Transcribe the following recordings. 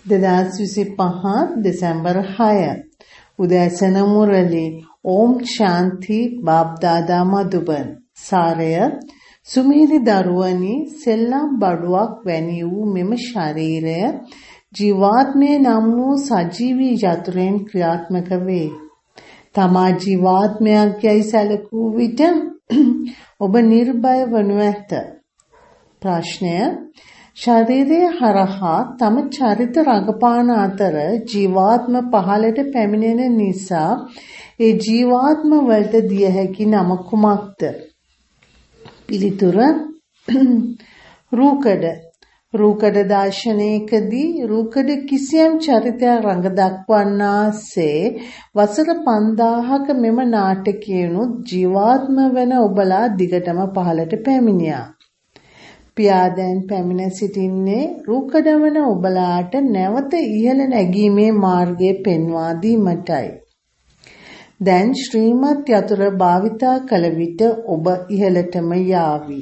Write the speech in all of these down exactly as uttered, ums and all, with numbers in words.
දෙදාස් විසිපහ දෙසැම්බර් හය උදෑසන මුරලි ඕම් ශාන්ති බාබ්දාදා මදුබන් සාරය සුමේලි දරුවනි සෙල්ලම් බඩුවක් වැනි වූ මෙම ශරීරය ජීවාත්මය නම් වූ සජීවී යතුරෙන් ක්‍රියාත්මක වේ. තමා ජීවාත්මයක් යයි සැලකූ විට ඔබ නිර්භය වනු ඇත. ප්‍රශ්නය ශරීරය හරහා තම චරිත රඟපාන අතර ජීවාත්ම පහළට පැමිණෙන නිසා ඒ ජීවාත්ම වලට දිය හැකි නම කුමක්ද? පිළිතුර රූකඩ. රූකඩ දර්ශනයකදී රූකඩ කිසියම් චරිතයක් රඟ දක්වන්නාසේ වසර පන්දාහක මෙම නාටකයනුත් ජීවාත්ම වන ඔබලා දිගටම පහළට පැමිණියා. පියා දැන් පැමිණ සිටින්නේ රූකඩ වන ඔබලාට නැවත ඉහළ නැගීමේ මාර්ගය පෙන්වා දීමටයි. දැන් ශ්‍රීමත් යතුර භාවිතා කළ විට ඔබ ඉහළටම යාවි.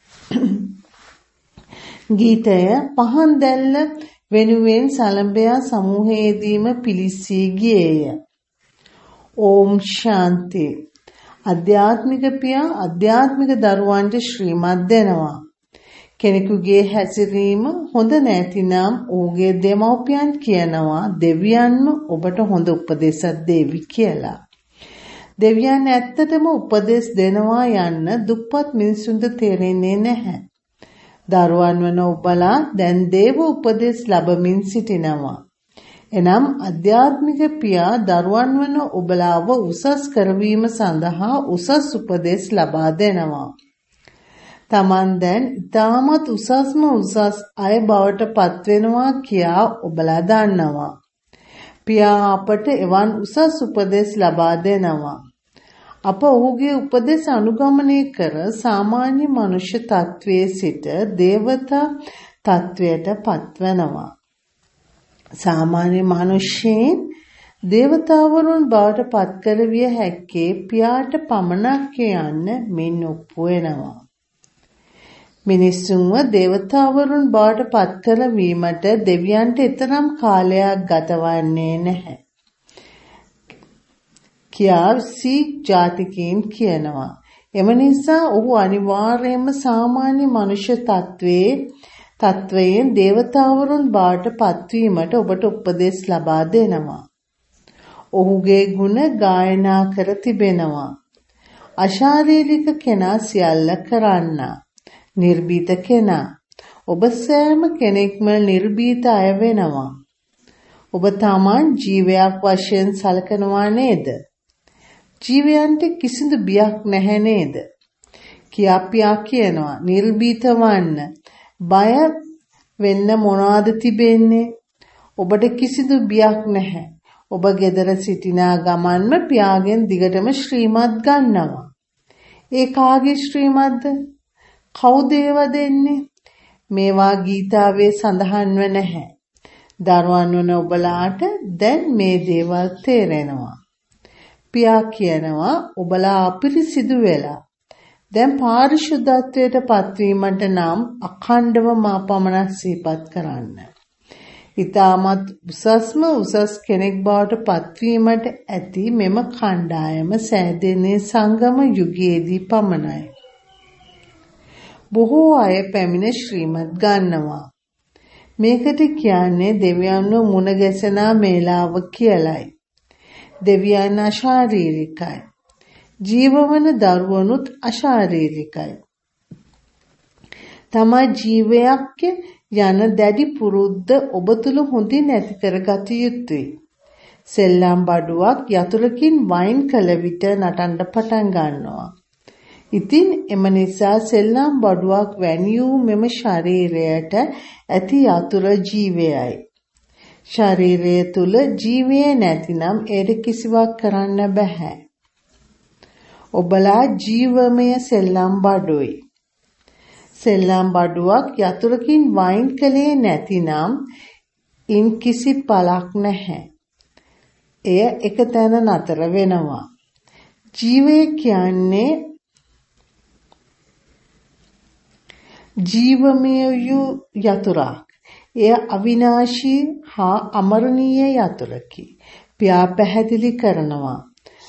ගීතය පහන් දැල්ල වෙනුවෙන් සලඹයා සමූහයේදීම පිලිස්සී ගියේය. ඕම් ශාන්ති. අධ්‍යාත්මික පියා අධ්‍යාත්මික දරුවන්ට ශ්‍රීමත් දෙනවා. කෙනෙකුගේ හැසිරීම හොඳ නැතිනම් ඔහුගේ දෙමව්පියන් කියනවා දෙවියන්ම ඔබට හොඳ උපදේශක් දෙවි කියලා. දෙවියන් ඇත්තටම උපදෙස් දෙනවා යන්න දුප්පත් මිනිසුන්ට තේරෙන්නේ නැහැ. දරුවන් වන ඔබලා දැන් දේව උපදෙස් ලැබමින් සිටිනවා. එනම් අධ්‍යාත්මික පියා දරුවන් වන ඔබලාව උසස් කරවීම සඳහා උසස් උපදෙස් ලබා දෙනවා. තමන් දැන් ඉතාමත් උසස්ම උසස් අය බවට පත්වෙනවා කියා ඔබලා දන්නවා. පියා අපට එවන් උසස් උපදෙස් ලබා දෙනවා. අප ඔහුගේ උපදෙස් අනුගමනය කර සාමාන්‍ය මනුෂ්‍ය තත්වයේ සිට දේවතා තත්වයට පත්වනවා. සාමාන්‍ය මනුෂ්‍යයන් දේවතාවරුන් බවට පත් කරවිය හැක්කේ පියාට පමණක් යන්න මින් ඔප්පු වෙනවා. මිනිසුන්ව දේවතාවරුන් බවට පත් කරවීමට දෙවියන්ට එතරම් කාලයක් ගතවන්නේ නැහැ. කියා සීක් ජාතිකයන් කියනවා. එම නිසා ඔහු අනිවාර්යයෙන්ම සාමාන්‍ය මනුෂ්‍ය තත්වයේ තත්වයෙන් දේවතාවරුන් බවට පත්වීමට ඔබට උපදෙස් ලබා දෙනවා. ඔහුගේ ගුණ ගායනා කර තිබෙනවා. අශාරීරික කෙනා සියල්ල කරන්නා. නිර්භීත කෙනා. ඔබ සෑම කෙනෙක්ම නිර්භීත අය වෙනවා. ඔබ තමන් ජීවයක් වශයෙන් සලකනවා නේද? ජීවයන්ට කිසිදු බියක් නැහැ නේද? කියාපියා කියනවා නිර්භීත වන්න. බය වෙන්න මොනවාද තිබෙන්නේ? ඔබට කිසිදු බියක් නැහැ. ඔබ ගෙදර සිටිනා ගමන්ම පියාගෙන් දිගටම ශ්‍රීමත් ගන්නවා. ඒ කාගේ ශ්‍රීමත්ද? කවුද ඒවා දෙන්නේ? මේවා ගීතාවේ සඳහන්ව නැහැ. දරුවන් වන ඔබලාට දැන් මේ දේවල් තේරෙනවා. පියා කියනවා ඔබලා අපිරිසිදු වෙලා. දැන් පාරිශුද්ධත්වයට පත්වීමට නම් අඛණ්ඩව මා පමණක් සිහිපත් කරන්න. ඊටමත් උසස්ම උසස් කෙනෙක් බවට පත්වීමට ඇති මෙම කණ්ඩායම සෑදෙන්නේ සංගම යුගයේදී පමණයි. බොහෝ අය පැමිණ ශ්‍රීමත් ගන්නවා. මේකට කියන්නේ දෙවියන්ව මුණ ගැසෙන මේලාව කියලයි. දෙවියන් අශාරීරිකයි. ජීවවන දරුවනුත් අශාරීරිකයි. තමා ජීවයක් යන දැඩි පුරුද්ද ඔබ තුල හොඳින් ඇති කරගත යුතුයි. සෙල්ලම් බඩුවක් යතුරකින් වයින් කළ විට නටන්න පටන් ගන්නවා. ඉතින් එම නිසා සෙල්ලම් බඩුවක් වැනි වූ මෙම ශරීරයට ඇති යතුර ජීවයයි. ශරීරය තුල ජීවය නැතිනම් ඒට කිසිවක් කරන්න බෑ. ඔබලා ජීවමය සෙල්ලම් බඩුයි. සෙල්ලම් බඩුවක් යතුරකින් වයින් කළේ නැතිනම් ඉන් කිසි පළක් නැහැ. එය එක තැන නතර වෙනවා. ජීවය කියන්නේ ජීවමය යතුරක්. එය අවිනාශී හා අමරණීය යතුරුකි. පියා පැහැදිලි කරනවා.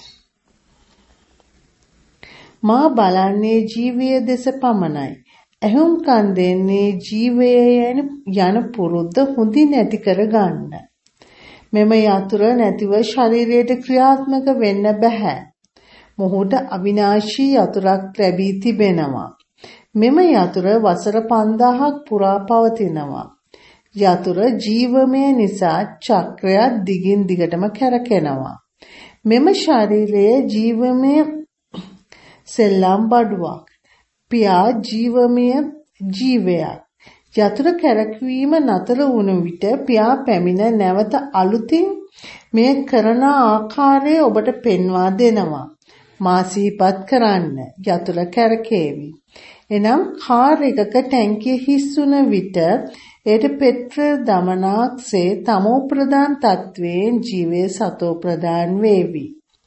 මා බලන්නේ ජීවය දෙස පමණයි. ඇහුම්කන් දෙන්නේ ජීවය යන පුරුද්ද හොඳින් ඇති කර ගන්න. මෙම යතුර නැතිව ශරීරයට ක්‍රියාත්මක වෙන්න බෑ. මොහුට අවිනාශී යතුරක් ලැබී තිබෙනවා. මෙම යතුර වසර පන්දාහක් පුරා පවතිනවා. යතුර ජීවමය නිසා චක්‍රයක් දිගින් දිගටම කැරකෙනවා. මෙම ශරීරයේ ජීවමය සෙල්ලම් බඩුවක්. පියා ජීවමය ජීවයක්. යතුර කැරකවීම නතර වුණ විට පියා පැමිණ නැවත අලුතින් මේ කරන ආකාරය ඔබට පෙන්වා දෙනවා. මා සිහිපත් කරන්න. යතුර කැරකේවි. එනම් කාර් එකක ටැංකිය හිස් වුණ විට එයට පෙට්‍රල් දමනාක්සේ තමෝ ප්‍රදාන තත්වයෙන් ජීවයේ සතෝ ප්‍රදාන වේවි.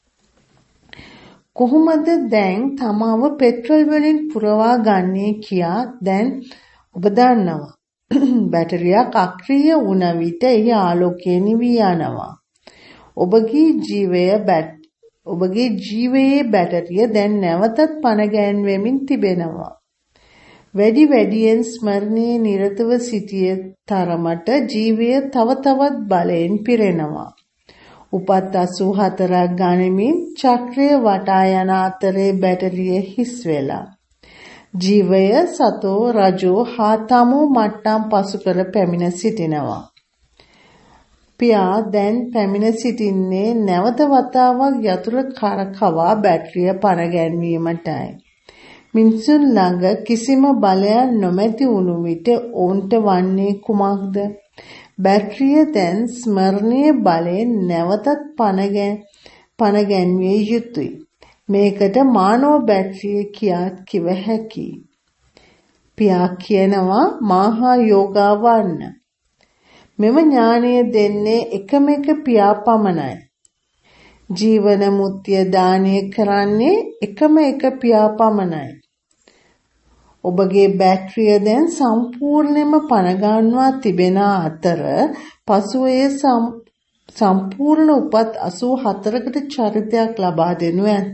කොහොමද දැන් තමාව පෙට්‍රල් වලින් පුරවා ගන්නේ කියා දැන් ඔබ දන්නවා. බැටරියක් අක්‍රිය වුණ විට එහි ආලෝකය නිවි යනවා. ඔබගේ ජීවය බැට් ඔබගේ ජීවයේ බැටරිය දැන් නැවතත් පණ ගැන්වෙමින් තිබෙනවා. වැඩි වැඩියෙන් ස්මරණයේ නිරතව සිටිය තරමට ජීවය තව තවත් බලයෙන් පිරෙනවා. උපත් අසූ හතරක් ගනිමින් චක්‍රය වටා යන අතරේ බැටරිය හිස් වෙලා. ජීවය සතෝ රජෝ හා තමෝ මට්ටම් පසු කර පැමිණ සිටිනවා. පියා දැන් පැමිණ සිටින්නේ නැවත වතාවක් යතුර කරකවා බැටරිය පණ ගැන්වීමටයි. මිනිසුන් ළඟ කිසිම බලයක් නොමැති වුණු විට ඔවුන්ට වන්නේ කුමක්ද? බැටරිය දැන් ස්මරණීය බලයෙන් නැවතත් පණ ගැන්විය යුතුයි. මේකට මානව බැටරිය කියා කිව හැකියි. පියා කියනවා මහා යෝගා වන්න. මෙම ඥානය දෙන්නේ එකම එක පියා පමණයි. ජීවන මුත්‍ය දානය කරන්නේ එකම එක පියා පමණයි. ඔබගේ බැටරිය දැන් සම්පූර්ණයෙන්ම පණ ගන්වා තිබෙන අතර පසුව එය සම්පූර්ණ උපත් අසූ හතරකට චරිතයක් ලබා දෙනු ඇත.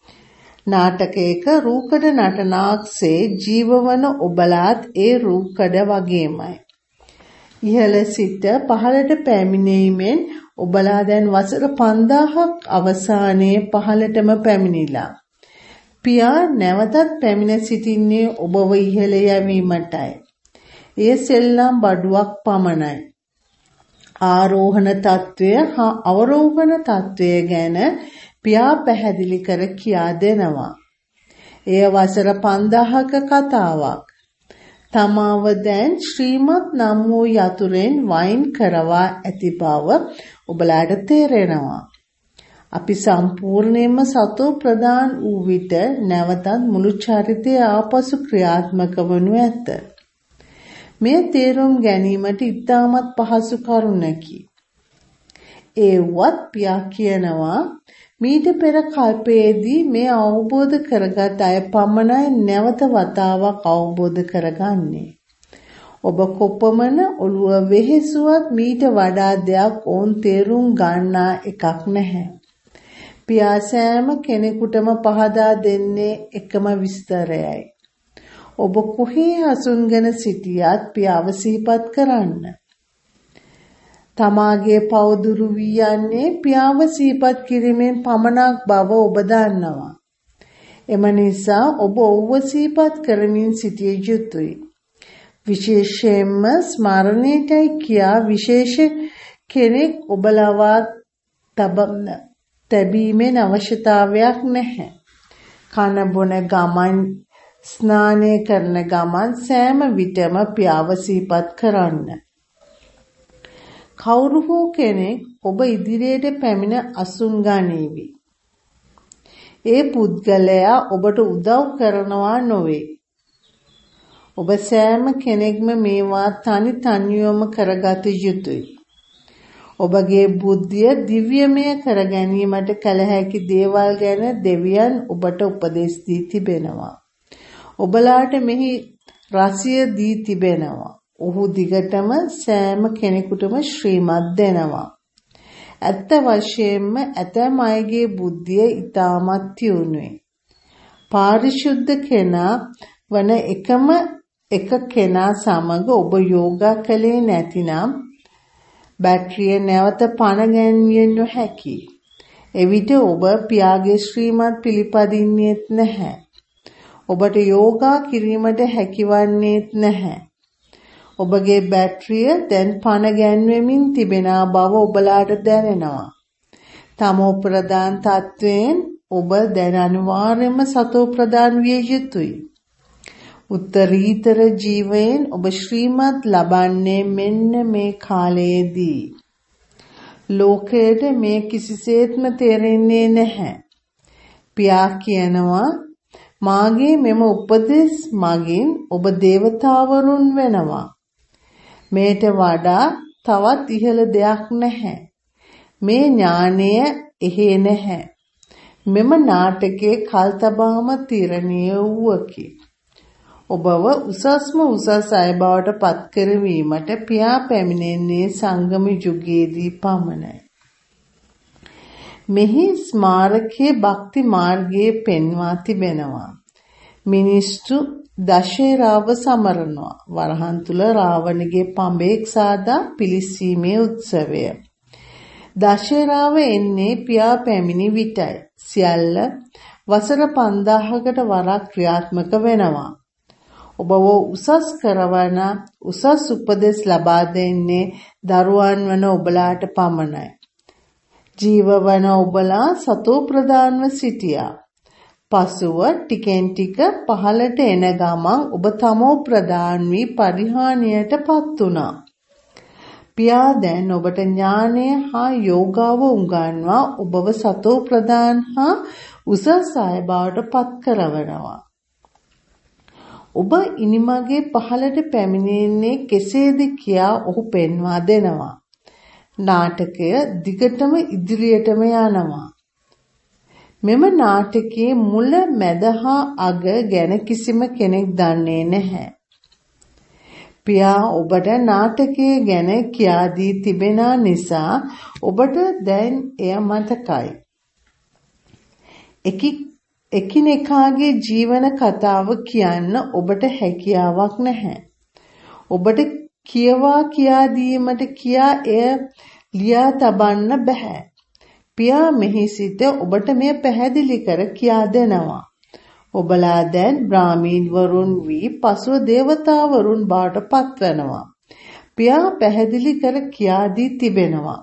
නාටකයක රූකඩ නටනාක්සේ ජීවවන ඔබලාත් ඒ රූකඩ වගේමයි. ඉහළ සිට පහළට පැමිණීමෙන් ඔබලා දැන් වසර පන්දාහක් අවසානයේ පහළටම පැමිණිලා. පියා නැවතත් පැමිණ සිටින්නේ ඔබව ඉහළ යැවීමටයි. ඒ සෙල්ලම් බඩුවක් පමණයි. ආරෝහණ තත්වය හා අවරෝහණ තත්වය ගැන පියා පැහැදිලි කර කියා දෙනවා. එය වසර පන්දාහක කතාවක්. තමාව දැන් ශ්‍රීමත් නම් වූ යතුරෙන් වයින් කරවා ඇති බව ඔබලාට තේරෙනවා. අපි සම්පූර්ණයෙන්ම සතෝ ප්‍රදාන් වූ විට නැවතත් මුළු චරිතය ආපසු ක්‍රියාත්මක වනු ඇත. මේ තේරුම් ගැනීමට ඉතාමත් පහසු කරුණකි. ඒවත් පියා කියනවා මීට පෙර කල්පයේදී මේ අවබෝධ කරගත් අය පමණයි නැවත වතාවක් අවබෝධ කරගන්නේ. ඔබ කොපමණ ඔළුව වෙහෙසුවත් මීට වඩා දෙයක් ඕන් තේරුම් ගන්නා එකක් නැහැ. පියා සෑම කෙනෙකුටම පහදා දෙන්නේ එකම විස්තරයයි. ඔබ කොහේ හසුන්ගෙන සිටියත් පියාව සිහිපත් කරන්න. තමාගේ පවදුරු වී යන්නේ පියාව සිහිපත් කිරීමෙන් පමණක් බව ඔබ දන්නවා. එම නිසා ඔබ ඔව්ව සිහිපත් කරමින් සිටිය යුතුයි. විශේෂයෙන්ම ස්මරණයටයි කියා විශේෂ කෙනෙක් ඔබ ලවා තැබීමේ අවශ්‍යතාවයක් නැහැ. කන බොන ගමන් ස්නානය කරන ගමන් සෑම විටම පියාව සිහිපත් කරන්න. කවුරු හෝ කෙනෙක් ඔබ ඉදිරියට පැමිණ අසුන් ගනීවි. ඒ පුද්ගලයා ඔබට උදව් කරනවා නොවේ. ඔබ සෑම කෙනෙක්ම මේවා තනි තනියම කරගත යුතුයි. ඔබගේ බුද්ධිය දිව්‍යමය කර ගැනීමට කල හැකි දේවල් ගැන දෙවියන් ඔබට උපදෙස් දී තිබෙනවා. ඔබලාට මෙහි රසය දී තිබෙනවා. ඔහු දිගටම සෑම කෙනෙකුටම ශ්‍රීමත් දෙනවා. ඇත්ත වශයෙන්ම ඇතැම් අයගේ බුද්ධිය ඉතාමත් තියුණුයි. පාරිශුද්ධ කෙනා වන එකම එක කෙනා සමග ඔබ යෝගා කළේ නැතිනම් බැටරිය නැවත පණ ගැන්විය නොහැකි. එවිට ඔබ පියාගේ ශ්‍රීමත් පිළිපදින්නේත් නැහැ. ඔබට යෝගා කිරීමට හැකිවන්නේත් නැහැ. ඔබගේ බැටරිය දැන් පණ ගැන්වෙමින් තිබෙන බව ඔබලාට දැනෙනවා. තමෝ ප්‍රදාන තත්වයෙන් ඔබ දැන් අනිවාර්යයෙන්ම සතෝ ප්‍රදාන විය යුතුයි. උත්තරීතර ජීවයෙන් ඔබ ශ්‍රීමත් ලබන්නේ මෙන්න මේ කාලයේදී. ලෝකයට මේ කිසිසේත්ම තේරෙන්නේ නැහැ. පියා කියනවා මාගේ මෙම උපදෙස් මගින් ඔබ දේවතාවරුන් වෙනවා. මේට වඩා තවත් ඉහළ දෙයක් නැහැ. මේ ඥානය එහෙ නැහැ. මෙම නාටකයේ කල්තබාම තීරණීය වූවකි. ඔබව උසස්ම උසස් අය බවට පත් කරවීමට පියා පැමිණෙන්නේ සංගම යුගයේදී පමණයි. මෙහි ස්මාරකයේ භක්ති මාර්ගයේ පෙන්වා තිබෙනවා. මිනිස්සු දශේරාව සමරනවා. වරහන් තුල රාවණගේ පඹෙක් සාදා පිළිස්සීමේ උත්සවය. දශේරාව එන්නේ පියා පැමිණි විටයි. සියල්ල වසර පන්දාහකට වරක් ක්‍රියාත්මක වෙනවා. ඔබව උසස් කරවන උසස් උපදෙස් ලබා දෙන්නේ දරුවන් වන ඔබලාට පමණයි. ජීවවන ඔබලා සතෝ ප්‍රදාන්ව සිටියා. පසුව ටිකෙන් ටික පහළට එන ගමන් ඔබ තමෝ ප්‍රදාන් වී පරිහානියටපත් වුණා. පියා දැන් ඔබට ඥානය හා යෝගාව උගන්වා ඔබව සතෝ ප්‍රදාන් හා උසස් අය බවට පත් කරවනවා. ඔබ ඉනිමගේ පහළට පැමිණෙන්නේ කෙසේද කියා ඔහු පෙන්වා දෙනවා. නාටකය දිගටම ඉදිරියටම යනවා. මෙම නාටකයේ මුල මැද හා අග ගැන කිසිම කෙනෙක් දන්නේ නැහැ. පියා ඔබට නාටකයේ ගැන කියා දී තිබෙන නිසා ඔබට දැන් එය මතකයි. එකි එකිනෙකාගේ ජීවන කතාව කියන්න ඔබට හැකියාවක් නැහැ. ඔබට කියවා කියා දීමට කියා එය ලියා තබන්න බෑ. පියා මෙහි සිට ඔබට මෙය පැහැදිලි කර කියා දෙනවා. ඔබලා දැන් බ්‍රාහ්මීන් වරුන් වී පසුව දේවතාවරුන් බවට පත්වනවා. පියා පැහැදිලි කර කියා දී තිබෙනවා.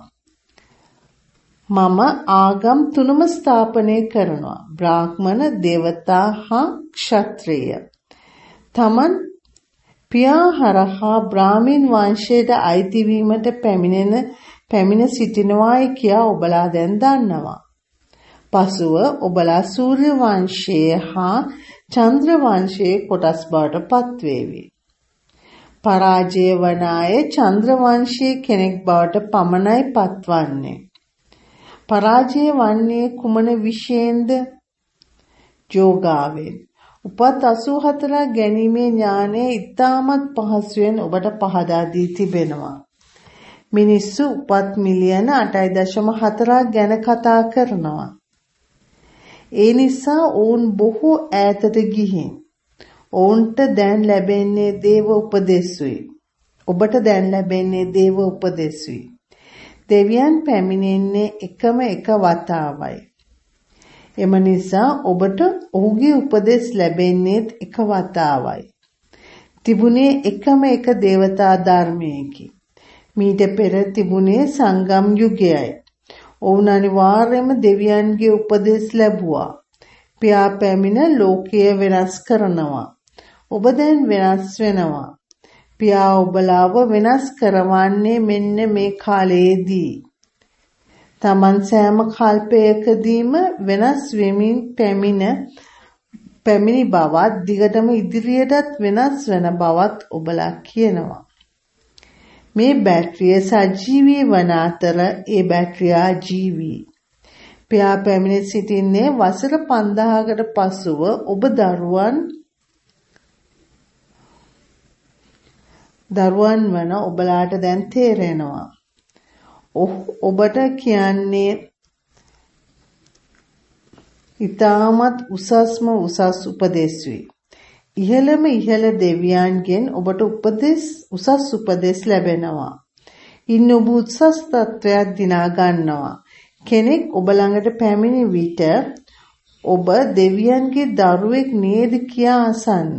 මම ආගම් තුනම ස්ථාපනය කරනවා. බ්‍රාහ්මණ, දේවතා හා ක්ෂත්‍රිය. තමන් පියා හරහා බ්‍රාහ්මීන් වංශයට අයිති වීමට පැමිණෙන පැමිණ සිටිනවායි කියා ඔබලා දැන් දන්නවා. පසුව ඔබලා සූර්ය වංශයේ හා චන්ද්‍ර වංශයේ කොටස් බවට පත්වේවි. පරාජය වන අය චන්ද්‍ර වංශයේ කෙනෙක් බවට පමණයි පත්වන්නේ. පරාජය වන්නේ කුමන විශේෂයෙන්ද? යෝගාවෙන්. උපත් අසූ හතරක් ගැනීමේ ඥානය ඉතාමත් පහසුවෙන් ඔබට පහදා දී තිබෙනවා. මිනිස්සු උපත් මිලියන අටයි දශම හතරක් ගැන කතා කරනවා. ඒ නිසා ඔවුන් බොහෝ ඈතට ගිහින් ඔවුන්ට දැන් ලැබෙන්නේ දේව උපදෙස්ුයි. ඔබට දැන් ලැබෙන්නේ දේව උපදෙස්ුයි. දෙවියන් පැමිණෙන්නේ එකම එක වතාවයි. එම නිසා ඔබට ඔහුගේ උපදෙස් ලැබෙන්නේත් එක වතාවයි. තිබුණේ එකම එක දේවතා ධර්මයකි. මීට පෙර තිබුණේ සංගම් යුගයයි. ඔවුන් අනිවාර්යයෙන්ම දෙවියන්ගේ උපදෙස් ලැබුවා. පියා පැමිණ ලෝකය වෙනස් කරනවා. ඔබ දැන් වෙනස් වෙනවා. පියා ඔබලාව වෙනස් කරවන්නේ මෙන්න මේ කාලයේදී. තමන් සෑම කල්පයකදීම වෙනස් වෙමින් පැමිණ පැමිණි බවත් දිගටම ඉදිරියටත් වෙනස් වෙන බවත් ඔබලා කියනවා. මේ බැටරිය සජීවී වන අතර ඒ බැටරිය ආජීවී. පියා පැමිණ සිටින්නේ වසර පන්දාහකට පසුව ඔබ දරුවන් දරුවන් වන ඔබලාට දැන් තේරෙනවා. ඔබට කියන්නේ ඊටමත් උසස්ම උසස් උපදේශුයි. ඉහළම ඉහළ දෙවියන්ගෙන් ඔබට උපදෙස් උසස් උපදෙස් ලැබෙනවා. ඉන්න ඔබ උසස් තත්වයක් දිනා ගන්නවා. කෙනෙක් ඔබ ළඟට පැමිණි විට ඔබ දෙවියන්ගේ දරුවෙක් නේද කියා අසන්න.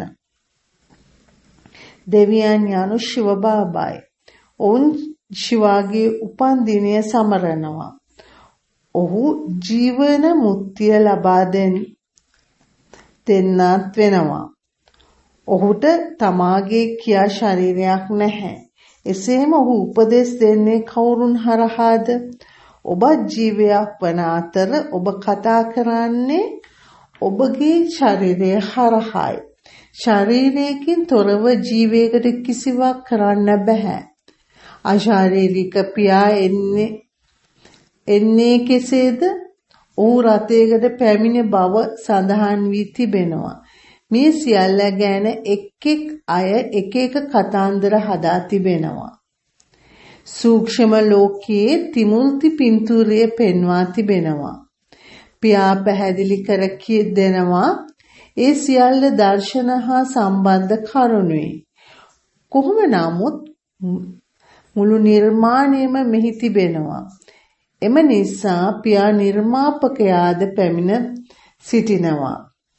දෙවියන් යනු ශිව බාබායි. ඔවුන් ශිවාගේ උපන් දිනය සමරනවා. ඔහු ජීවන මුක්තිය ලබා දෙන්නත් වෙනවා. ඔහුට තමාගේ කියා ශරීරයක් නැහැ. එසේම ඔහු උපදෙස් දෙන්නේ කවුරුන් හරහාද? ඔබ ජීවයක් වන අතර ඔබ කතා කරන්නේ ඔබගේ ශරීරය හරහායි. ශරීරයකින් තොරව ජීවයකට කිසිවක් කරන්න බෑ. අශාරීරික පියා එන්නේ එන්නේ කෙසේද? ඔහු රථයකට පැමිණ බව සඳහන් වී තිබෙනවා. මේ සියල්ල ගැන එක් එක් අය එක එක කතාන්දර හදා තිබෙනවා. සූක්ෂම ලෝකයේ තිමුල්ති පින්තූරය පෙන්වා තිබෙනවා. පියා පැහැදිලි කර දෙනවා ඒ සියල්ල දර්ශන හා සම්බන්ධ කරුණුයි. කොහොම නමුත් මුළු නිර්මාණයම මෙහි තිබෙනවා. එම නිසා පියා නිර්මාපකයාද පැමිණ සිටිනවා.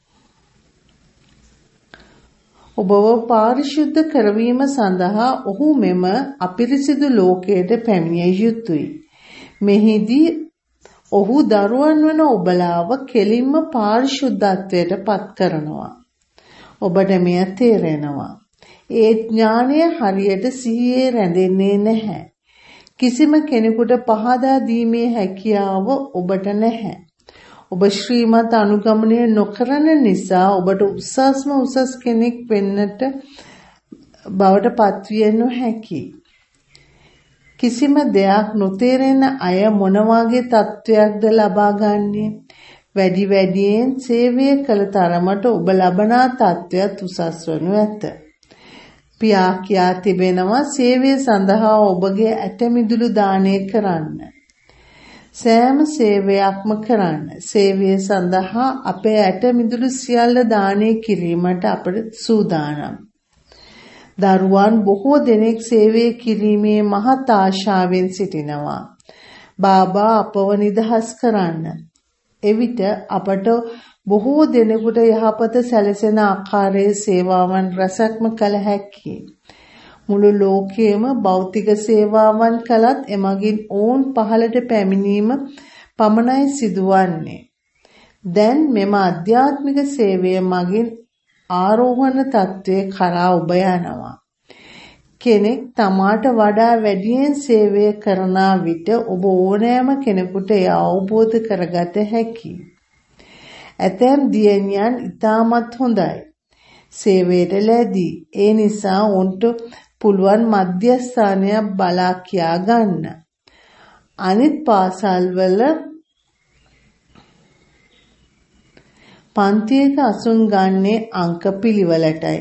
ඔබව පාරිශුද්ධ කරවීම සඳහා ඔහු මෙම අපිරිසිදු ලෝකයට පැමිණිය යුතුය. මෙහිදී ඔහු දරුවන් වන ඔබලාව කෙලින්ම පාරිශුද්ධත්වයට පත් කරනවා. ඔබට මෙය තේරෙනවා. ඒ ඥානය හරියට සිහියේ රැඳෙන්නේ නැහැ. කිසිම කෙනෙකුට පහදා දීමේ හැකියාව ඔබට නැහැ. ඔබ ශ්‍රීමත් අනුගමනය නොකරන නිසා ඔබට උසස්ම උසස් කෙනෙක් වෙන්නට බවට පත්විය නොහැකි. කිසිම දෙයක් නොතේරෙන අය මොන වගේ තත්වයක්ද ලබා ගන්නේ? වැඩි වැඩියෙන් සේවය කළ තරමට ඔබ ලබනා තත්වයක් උසස් වනු ඇත. පියා කියා තිබෙනවා සේවය සඳහා ඔබගේ ඇටමිදුළු දානය කරන්න. සෑම සේවයක්ම කරන්න. සේවය සඳහා අපේ ඇටමිදුළු සියල්ල දානය කිරීමට අපට සූදානම්. දරුවන් බොහෝ දෙනෙක් සේවය කිරීමේ මහත් ආශාවෙන් සිටිනවා. බාබා අපව නිදහස් කරන්න. එවිට අපට බොහෝ දෙනෙකුට යහපත සැලසෙන ආකාරයේ සේවාවන් රැසක්ම කළ හැකියි. මුළු ලෝකයේම භෞතික සේවාවන් කළත් එමගින් ඔවුන් පහළට පැමිණීම පමණයි සිදුවන්නේ. දැන් මෙම ආධ්‍යාත්මික සේවය මගින් ආරෝහණ තත්ත්වයේ කරා ඔබ යනවා. කෙනෙක් තමාට වඩා වැඩියෙන් සේවය කරන විට ඔබ ඕනෑම කෙනෙකුට එය අවබෝධ කරගත හැකියි. ඇතැම් දියණියන් ඉතාමත් හොඳයි. සේවයට ලැබී. ඒ නිසා උන්ට පුළුවන් මධ්‍යස්ථානයක් බලා කියා ගන්න. අනිත් පාසල්වල පන්තියක අසුන් ගන්නේ අංක පිළිවෙලටයි.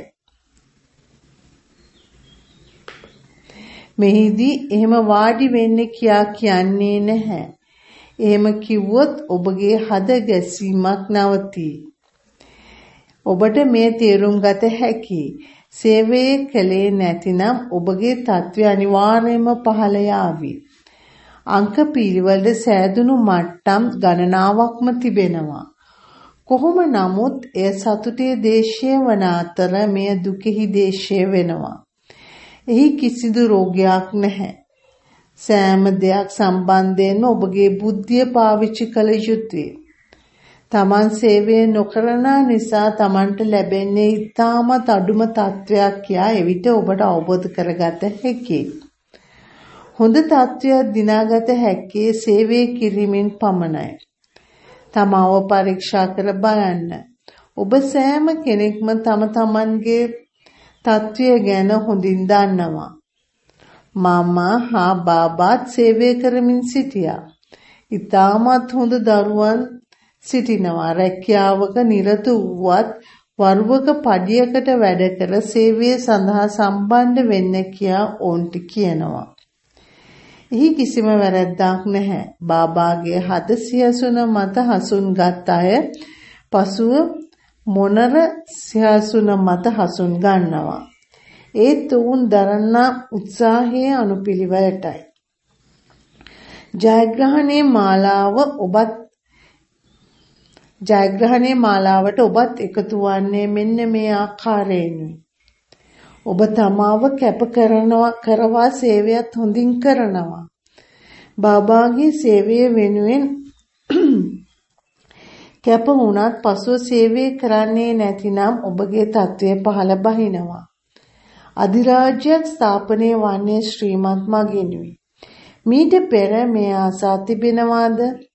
මෙහිදී එහෙම වාඩි වෙන්න කියා කියන්නේ නැහැ. එහෙම කිව්වොත් ඔබගේ හද ගැසීමක් නවතී. ඔබට මේ තේරුම් ගත හැකියි. සේවය කළේ නැතිනම් ඔබගේ තත්ත්වය අනිවාර්යයෙන්ම පහළ යාවි. අංක පිළිවෙලට සෑදුණු මට්ටම් ගණනාවක්ම තිබෙනවා. කොහොම නමුත් එය සතුටේ දේශය වන අතර මෙය දුකෙහි දේශය වෙනවා. එහි කිසිදු රෝගයක් නැහැ. සෑම දෙයක් සම්බන්ධයෙන්ම ඔබගේ බුද්ධිය පාවිච්චි කළ යුතුය. තමන් සේවය නොකරන නිසා තමන්ට ලැබෙන්නේ ඉතාමත් අඩුම තත්වයක් කියා එවිට ඔබට අවබෝධ කරගත හැකියි. හොඳ තත්වයක් දිනාගත හැක්කේ සේවය කිරීමෙන් පමණයි. තමාව පරීක්ෂා කර බලන්න. ඔබ සෑම කෙනෙක්ම තම තමන්ගේ තත්වය ගැන හොඳින් දන්නවා. මාමා හා බාබාත් සේවය කරමින් සිටියා. ඉතාමත් හොඳ දරුවන් සිටිනවා. රැකියාවක නිරත වුවත් වරුවක පඩියකට වැඩ කර සේවය සඳහා සම්බන්ධ වෙන්න කියා ඔවුන්ට කියනවා. එහි කිසිම වැරැද්දක් නැහැ. බාබාගේ හද සියසුන මත හසුන්ගත් අය පසුව මොනර සියසුන මත හසුන් ගන්නවා. ඒත් ඔවුන් දරන උත්සාහයේ අනුපිළිවෙලටයි. ජයග්‍රහණයේ මාලාව ඔබත් ජයග්‍රහණයේ මාලාවට ඔබත් එකතු වන්නේ මෙන්න මේ ආකාරයෙන්යි. ඔබ තමාව කැප කරනවා කරවා සේවයත් හොඳින් කරනවා. බාබාගේ සේවය වෙනුවෙන් කැප වුණත් පසුව සේවය කරන්නේ නැතිනම් ඔබගේ තත්වය පහළ බහිනවා. අධිරාජ්‍යයක් ස්ථාපනය වන්නේ ශ්‍රීමත් මගිනුයි. මීට පෙර මේ ආසා තිබෙනවාද?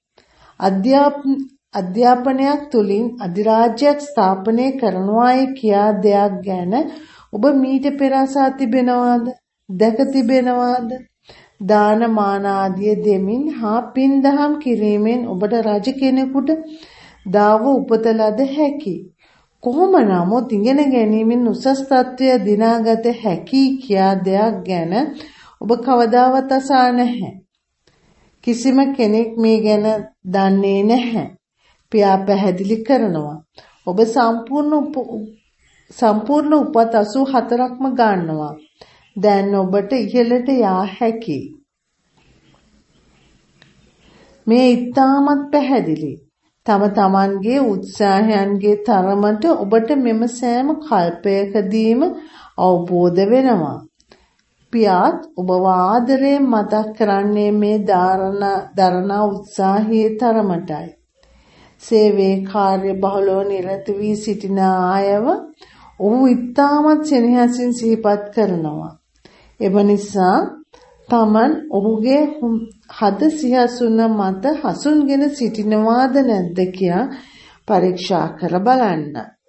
අධ්‍යාපනයක් තුලින් අධිරාජ්‍යයක් ස්ථාපනය කරනවායි කියා දෙයක් ගැන ඔබ මීට පෙර ආසා තිබෙනවාද? දැක තිබෙනවාද? දාන මාන ආදිය දෙමින් හා පින් දහම් කිරීමෙන් ඔබට රජ කෙනෙකුට දාව උපත ලද හැකි. කොහොම නමුත් ඉගෙන ගැනීමෙන් උසස් තත්ත්වය දිනාගත හැකි කියා දෙයක් ගැන ඔබ කවදාවත් අසා නැහැ. කිසිම කෙනෙක් මේ ගැන දන්නේ නැහැ. පියා පැහැදිලි කරනවා. ඔබ සම්පූර්ණ සම්පූර්ණ උපත් අසූ හතරක්ම ගන්නවා. දැන් ඔබට ඉහළට යා හැකි. මේ ඉතාමත් පැහැදිලි. තම තමන්ගේ උත්සාහයන්ගේ තරමට ඔබට මෙම සෑම කල්පයකදීම අවබෝධ වෙනවා. පියාත් ඔබව ආදරයෙන් මතක් කරන්නේ මේ දරණ උත්සාහයේ තරමටයි. සේවයේ කාර්ය බහුලව නිරත වී සිටින අයව ඔහු ඉතාමත් සෙනෙහසින් සිහිපත් කරනවා. එම නිසා තමන් ඔහුගේ හද සියසුන මත හසුන්ගෙන සිටිනවාද නැද්ද කියා පරීක්ෂා කර බලන්න.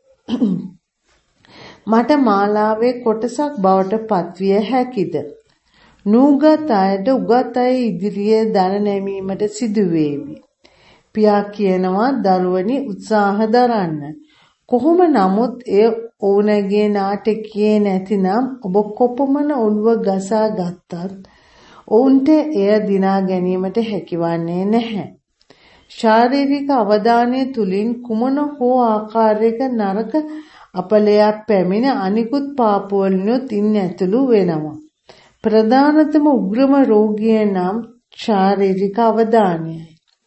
මට මාලාවේ කොටසක් බවට පත්විය හැකිද? නූගත් අයට උගත් අය ඉදිරියේ දන නැමීමට සිදුවේවි. පියා කියනවා දරුවනි උත්සාහ දරන්න. කොහොම නමුත් එය ඕනගේ නාටකයේ නැතිනම් ඔබ කොපමණ ඔළුව ගසා ගත්තත් ඔවුන්ට එය දිනා ගැනීමට හැකිවන්නේ නැහැ. ශාරීරික අවධානය තුලින් කුමන හෝ ආකාරයක නරක අපලයක් පැමිණ අනිකුත් පාපවලිනුත් ඉන් ඇතුළු වෙනවා. ප්‍රධානතම උග්‍රම රෝගිය නම් ශාරීරික අවධානයයි.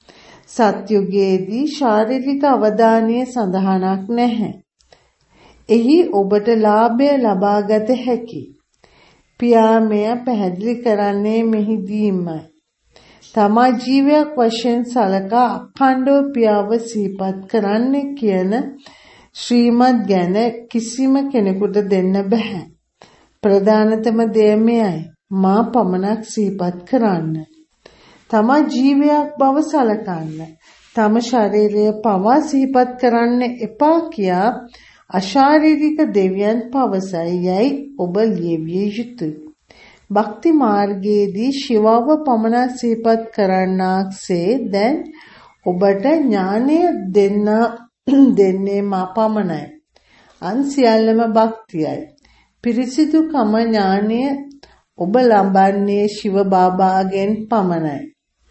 සත්‍යයේදී ශාරීරික අවධානයේ සඳහනක් නැහැ. එහි ඔබට ලාභය ලබාගත හැකි. පියා මෙය පැහැදිලි කරන්නේ මෙහිදීමයි. තමා ජීවයක් වශයෙන් සලකා අඛණ්ඩව පියාව සිහිපත් කරන්නේ කියන ශ්‍රීමත් ගැන කිසිම කෙනෙකුට දෙන්න බෑ. ප්‍රධානතම දේ මෙයයි. මා පමණක් සිහිපත් කරන්න. තමා ජීවයක් බව සලකන්න. තම ශරීරය පවා සිහිපත් කරන්න එපා කියා අශාරීරික දෙවියන් පවසයි යයි ඔබ ලියවිය යුතුයි. භක්ති මාර්ගයේදී ශිවව පමණක් සිහිපත් කරන්නාක්සේ දැන් ඔබට ඥානය දෙන්න දෙන්නේ මා පමණයි. අන් සියල්ලම භක්තියයි. පිරිසිදුකම ඥානය ඔබ ලබන්නේ ශිව බාබාගෙන් පමණයි.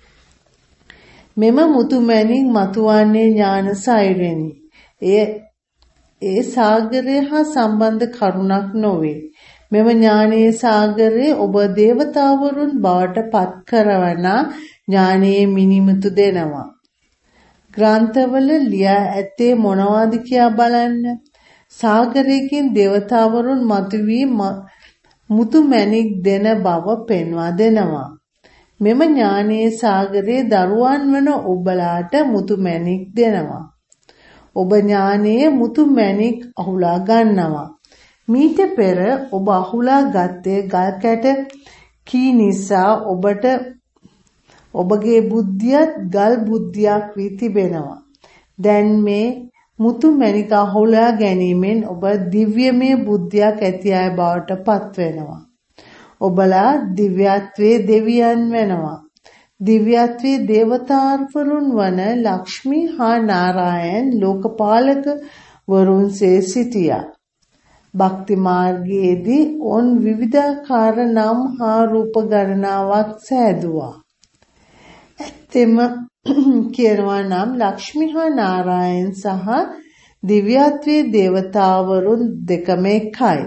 මෙම මුතුමැණික් මතුවන්නේ ඥාන සයුරෙනි. එය ඒ සාගරය හා සම්බන්ධ කරුණක් නොවේ. මෙම ඥානයේ සාගරයේ ඔබ දේවතාවරුන් බවට පත් කරවන ඥානයේ මිනිමුතු දෙනවා. ග්‍රන්ථවල ලියා ඇත්තේ මොනවද කියා බලන්න. සාගරයකින් දේවතාවරුන් මතුවී මුතුමැණික් දෙන බව පෙන්වා දෙනවා. මෙම ඥානයේ සාගරයේ දරුවන් වන ඔබලාට මුතුමැණික් දෙනවා. ඔබ ඥානයේ මුතුමැණික් අහුලා ගන්නවා. මීට පෙර ඔබ අහුලා ගත්තේ ගල් කැට කී නිසා ඔබට ඔබගේ බුද්ධියත් ගල් බුද්ධියක් වී තිබෙනවා. දැන් මේ මුතුමැණික අහුලා ගැනීමෙන් ඔබ දිව්‍යමය බුද්ධියක් ඇති අය බවට පත් වෙනවා. ඔබලා දිව්‍යත්වයේ දෙවියන් වෙනවා. දිව්‍යත්වයේ දේවතාවරුන් වන ලක්ෂ්මී හා නාරායන් ලෝකපාලක වරුන්සේ සිටියා. භක්ති මාර්ගයේදී ඔවුන් විවිධාකාර නම් හා රූප ගණනාවක් සෑදුවා. ඇත්තෙම කියනවා නම් ලක්ෂ්මී හා නාරායන් සහ දිව්‍යත්වයේ දේවතාවරුන් දෙකම එකයි.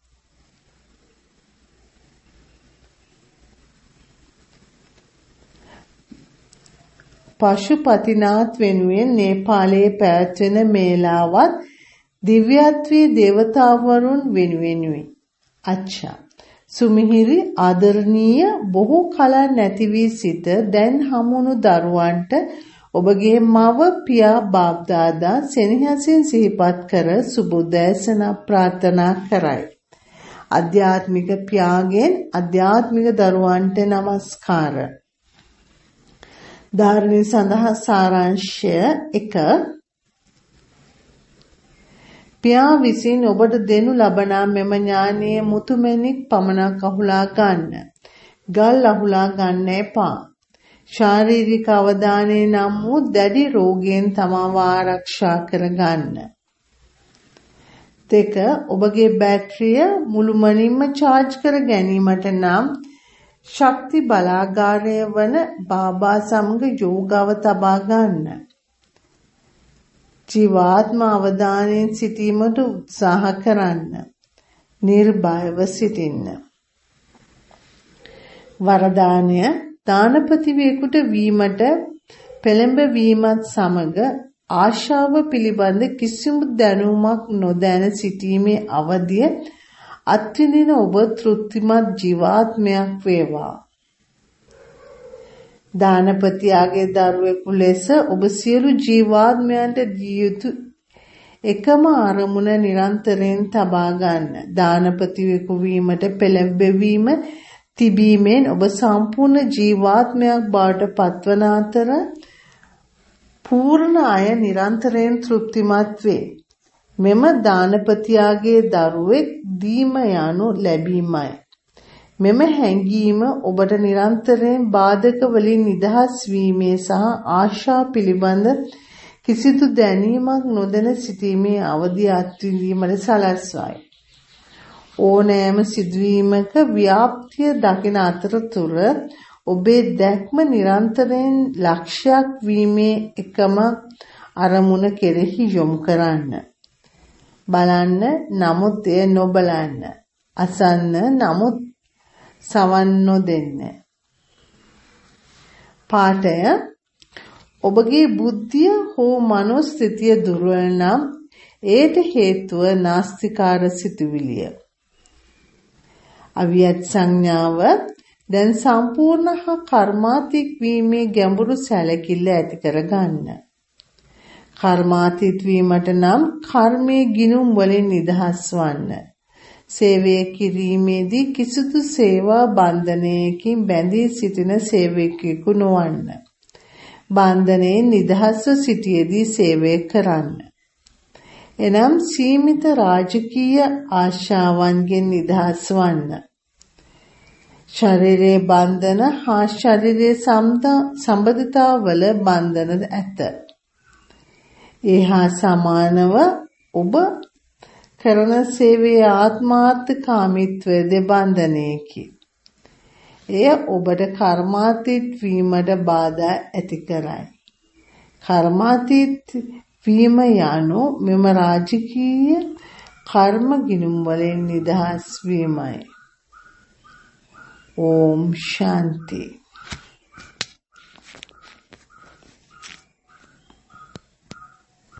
පශුපතිනාත් වෙනුවෙන් නේපාලයේ පැවැත්වෙන මේලාවත් දිව්‍යත්වයේ දේවතාවරුන් වෙනුවෙනුයි. අච්චා. සුමිහිරි ආදරණීය බොහෝ කල නැති වී සිට දැන් හමුණු දරුවන්ට ඔබගේ මව පියා බාප්දාදා සෙනෙහසින් සිහිපත් කර සුබෝදෑසන ප්‍රාර්ථනා කරයි. ආධ්‍යාත්මික පියාගෙන් ආධ්‍යාත්මික දරුවන්ට নমස්කාර. ධාරණී සඳහා සාරාංශය එක. පියා විසින් ඔබට දෙනු ලබනා මෙම ඥානීය මුතුමැණික් පමණක් අහුලා ගන්න. ගල් අහුලා ගන්න එපා. ශාරීරික අවදානය නම් වූ දැඩි රෝගයෙන් තමව ආරක්ෂා කර ගන්න. දෙක. ඔබගේ බැටරිය මුළුමනින්ම charge කර ගැනීමට නම් ශක්ති බලාගාරය වන බාබා සමග යෝගව තබා ගන්න. ජීවාත්ම අවධානයෙන් සිටීමට උත්සාහ කරන්න. නිර්භයව සිටින්න. වරදානය දානපතිවෙකුට වීමට පෙළඹවීමත් සමග ආශාව පිළිබඳ කිසිදු දැනුමක් නොදැන සිටීමේ අවධිය අත්විඳින ඔබ තෘප්තිමත් ජීවාත්මයක් වේවා. දානපතියාගේ දරුවෙකු ලෙස ඔබ සියලු ජීවාත්මයන්ට දිය යුතු එකම අරමුණ නිරන්තරයෙන් තබා ගන්න. දානපතිවෙකු වීමට පෙළඹවීම තිබීමෙන් ඔබ සම්පූර්ණ ජීවාත්මයක් බවට පත්වන අතර පූර්ණ අය නිරන්තරයෙන් තෘප්තිමත් වේ. මෙම දානපතියාගේ දරුවෙක් දීම යනු ලැබීමයි. මෙම හැඟීම ඔබට නිරන්තරයෙන් බාධක වලින් නිදහස් වීමේ සහ ආශා පිළිබඳ කිසිදු දැනීමක් නොදැන සිටීමේ අවධිය අත්විඳීමට සලස්වයි. ඕනෑම සිදුවීමක ව්‍යාප්තිය දකින අතරතුර ඔබේ දැක්ම නිරන්තරයෙන් ලක්ෂයක් වීමේ එකම අරමුණ කෙරෙහි යොමු කරන්න. බලන්න නමුත් එය නොබලන්න. අසන්න නමුත් සවන් නොදෙන්න. පාඨය ඔබගේ බුද්ධිය හෝ මනෝස්ථිතිය දුර්වල නම් ඒට හේතුව නාස්තිකාර සිතුවිලිය. අවියත් සංඥාව දැන් සම්පූර්ණ හා කර්මාතීත වීමේ ගැඹුරු සැලකිල්ල ඇති කර ගන්න. කර්මාතීත වීමට නම් කර්මයේ ගිනුම් වලින් නිදහස් වන්න. සේවය කිරීමේදී කිසිදු සේවා බන්ධනයකින් බැඳී සිටින සේවකයෙකු නොවන්න. බන්ධනයෙන් නිදහස්ව සිටියේදී සේවය කරන්න. එනම් සීමිත රාජකීය ආශාවන්ගෙන් නිදහස් වන්න. ශරීරයේ බන්ධන හා ශරීරයේ සම්බන්ධතාවල බන්ධන ඇත. ඒ හා සමානව ඔබ කරන සේවයේ ආත්මාර්ථකාමීත්වය දෙබන්ධනයකි. එය ඔබට කර්මාතීත වීමට බාධා ඇති කරයි. කර්මාතීත වීම යනු මෙම රාජකීය කර්ම ගිනුම් වලින් නිදහස් වීමයි. ඕම් ශාන්ති.